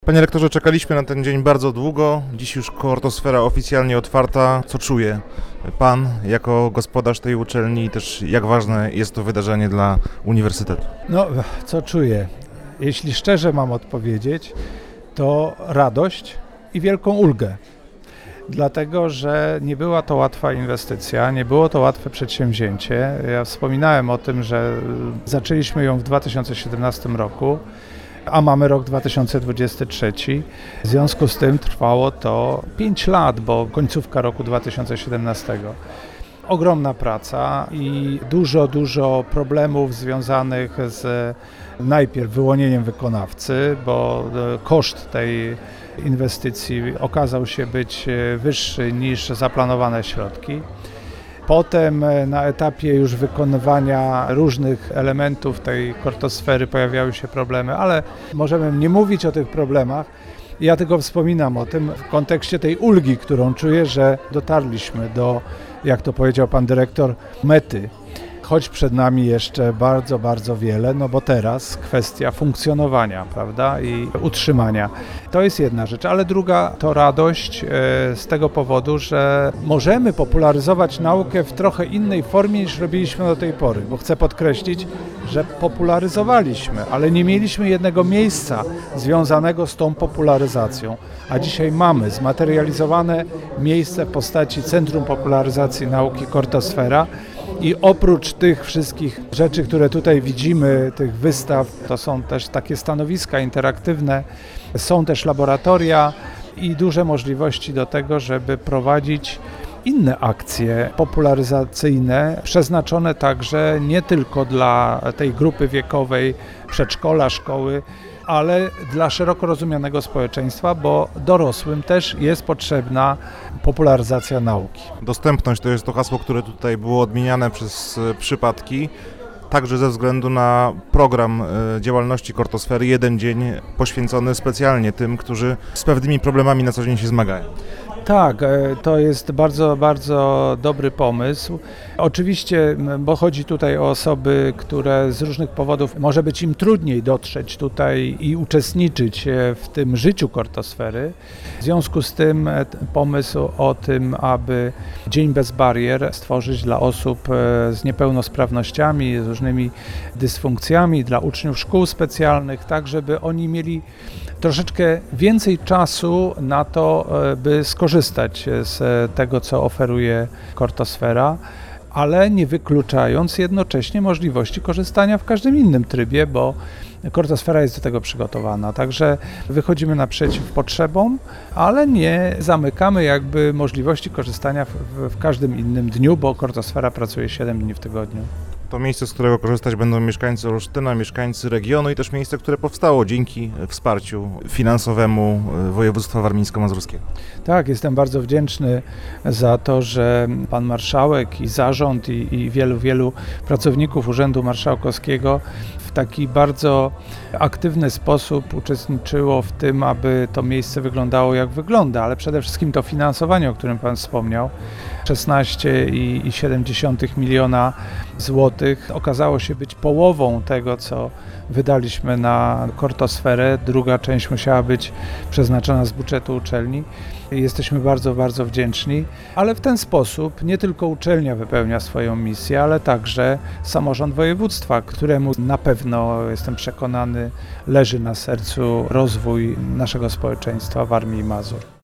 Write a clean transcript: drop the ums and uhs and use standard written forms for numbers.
Panie rektorze, czekaliśmy na ten dzień bardzo długo. Dziś już Kortosfera oficjalnie otwarta. Co czuje Pan jako gospodarz tej uczelni i też jak ważne jest to wydarzenie dla uniwersytetu? Co czuję? Jeśli szczerze mam odpowiedzieć, to radość i wielką ulgę. Dlatego, że nie była to łatwa inwestycja, nie było to łatwe przedsięwzięcie. Ja wspominałem o tym, że zaczęliśmy ją w 2017 roku, a mamy rok 2023. W związku z tym trwało to 5 lat, bo końcówka roku 2017. Ogromna praca i dużo problemów związanych z najpierw wyłonieniem wykonawcy, bo koszt tej inwestycji okazał się być wyższy niż zaplanowane środki. Potem na etapie już wykonywania różnych elementów tej kortosfery pojawiały się problemy, ale możemy nie mówić o tych problemach. Ja tylko wspominam o tym w kontekście tej ulgi, którą czuję, że dotarliśmy do, jak to powiedział pan dyrektor, mety. Choć przed nami jeszcze bardzo wiele, bo teraz kwestia funkcjonowania, prawda, i utrzymania. To jest jedna rzecz, ale druga to radość z tego powodu, że możemy popularyzować naukę w trochę innej formie niż robiliśmy do tej pory, bo chcę podkreślić, że popularyzowaliśmy, ale nie mieliśmy jednego miejsca związanego z tą popularyzacją, a dzisiaj mamy zmaterializowane miejsce w postaci Centrum Popularyzacji Nauki Kortosfera. I oprócz tych wszystkich rzeczy, które tutaj widzimy, tych wystaw, to są też takie stanowiska interaktywne, są też laboratoria i duże możliwości do tego, żeby prowadzić inne akcje popularyzacyjne, przeznaczone także nie tylko dla tej grupy wiekowej przedszkola, szkoły, ale dla szeroko rozumianego społeczeństwa, bo dorosłym też jest potrzebna popularyzacja nauki. Dostępność to jest to hasło, które tutaj było odmieniane przez przypadki, także ze względu na program działalności Kortosfery, jeden dzień poświęcony specjalnie tym, którzy z pewnymi problemami na co dzień się zmagają. Tak, to jest bardzo dobry pomysł. Oczywiście, bo chodzi tutaj o osoby, które z różnych powodów może być im trudniej dotrzeć tutaj i uczestniczyć w tym życiu Kortosfery. W związku z tym pomysł o tym, aby Dzień Bez Barier stworzyć dla osób z niepełnosprawnościami, z różnymi dysfunkcjami, dla uczniów szkół specjalnych, tak żeby oni mieli troszeczkę więcej czasu na to, by skorzystać z tego, co oferuje Kortosfera, ale nie wykluczając jednocześnie możliwości korzystania w każdym innym trybie, bo Kortosfera jest do tego przygotowana. Także wychodzimy naprzeciw potrzebom, ale nie zamykamy jakby możliwości korzystania w każdym innym dniu, bo Kortosfera pracuje 7 dni w tygodniu. To miejsce, z którego korzystać będą mieszkańcy Olsztyna, mieszkańcy regionu i też miejsce, które powstało dzięki wsparciu finansowemu województwa warmińsko-mazurskiego. Tak, jestem bardzo wdzięczny za to, że pan marszałek i zarząd i wielu pracowników Urzędu Marszałkowskiego w taki bardzo aktywny sposób uczestniczyło w tym, aby to miejsce wyglądało jak wygląda, ale przede wszystkim to finansowanie, o którym pan wspomniał, 16,7 miliona złotych okazało się być połową tego, co wydaliśmy na Kortosferę. Druga część musiała być przeznaczona z budżetu uczelni. Jesteśmy bardzo wdzięczni, ale w ten sposób nie tylko uczelnia wypełnia swoją misję, ale także samorząd województwa, któremu na pewno, jestem przekonany, leży na sercu rozwój naszego społeczeństwa Warmii i Mazur.